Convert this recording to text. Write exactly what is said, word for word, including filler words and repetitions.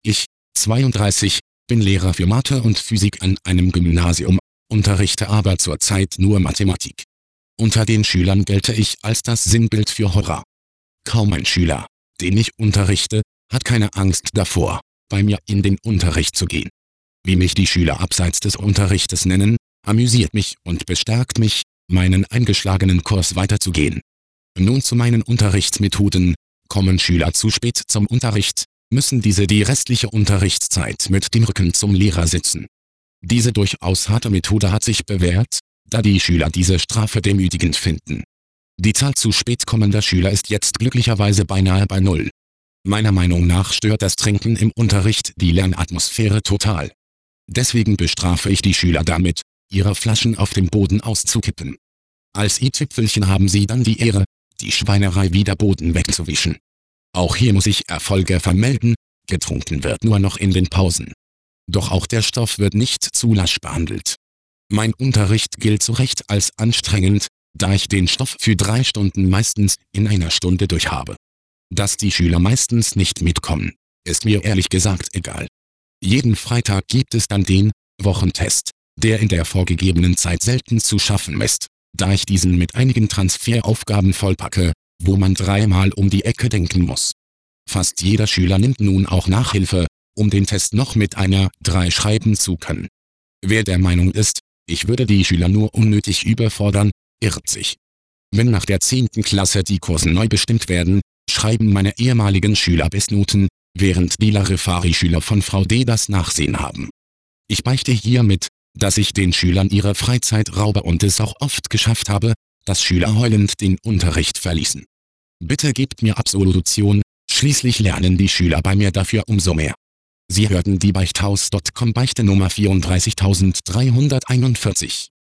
Ich, zweiunddreißig, bin Lehrer für Mathe und Physik an einem Gymnasium, unterrichte aber zurzeit nur Mathematik. Unter den Schülern gelte ich als das Sinnbild für Horror. Kaum ein Schüler, den ich unterrichte, hat keine Angst davor, bei mir in den Unterricht zu gehen. Wie mich die Schüler abseits des Unterrichtes nennen, amüsiert mich und bestärkt mich, meinen eingeschlagenen Kurs weiterzugehen. Nun zu meinen Unterrichtsmethoden: Kommen Schüler zu spät zum Unterricht, müssen diese die restliche Unterrichtszeit mit dem Rücken zum Lehrer sitzen. Diese durchaus harte Methode hat sich bewährt, da die Schüler diese Strafe demütigend finden. Die Zahl zu spät kommender Schüler ist jetzt glücklicherweise beinahe bei Null. Meiner Meinung nach stört das Trinken im Unterricht die Lernatmosphäre total. Deswegen bestrafe ich die Schüler damit, ihre Flaschen auf dem Boden auszukippen. Als i-Tüpfelchen haben sie dann die Ehre, die Schweinerei wieder Boden wegzuwischen. Auch hier muss ich Erfolge vermelden, getrunken wird nur noch in den Pausen. Doch auch der Stoff wird nicht zu lasch behandelt. Mein Unterricht gilt zu Recht als anstrengend, da ich den Stoff für drei Stunden meistens in einer Stunde durchhabe. Dass die Schüler meistens nicht mitkommen, ist mir ehrlich gesagt egal. Jeden Freitag gibt es dann den Wochentest, der in der vorgegebenen Zeit selten zu schaffen ist, da ich diesen mit einigen Transferaufgaben vollpacke, wo man dreimal um die Ecke denken muss. Fast jeder Schüler nimmt nun auch Nachhilfe, um den Test noch mit einer drei schreiben zu können. Wer der Meinung ist, ich würde die Schüler nur unnötig überfordern, irrt sich. Wenn nach der zehnten Klasse die Kurse neu bestimmt werden, schreiben meine ehemaligen Schüler Bestnoten, während die Larifari-Schüler von Frau D. das Nachsehen haben. Ich beichte hiermit, dass ich den Schülern ihre Freizeit raube und es auch oft geschafft habe, dass Schüler heulend den Unterricht verließen. Bitte gebt mir Absolution, schließlich lernen die Schüler bei mir dafür umso mehr. Sie hörten die Beichthaus Punkt com Beichte Nummer vierunddreißigtausenddreihunderteinundvierzig.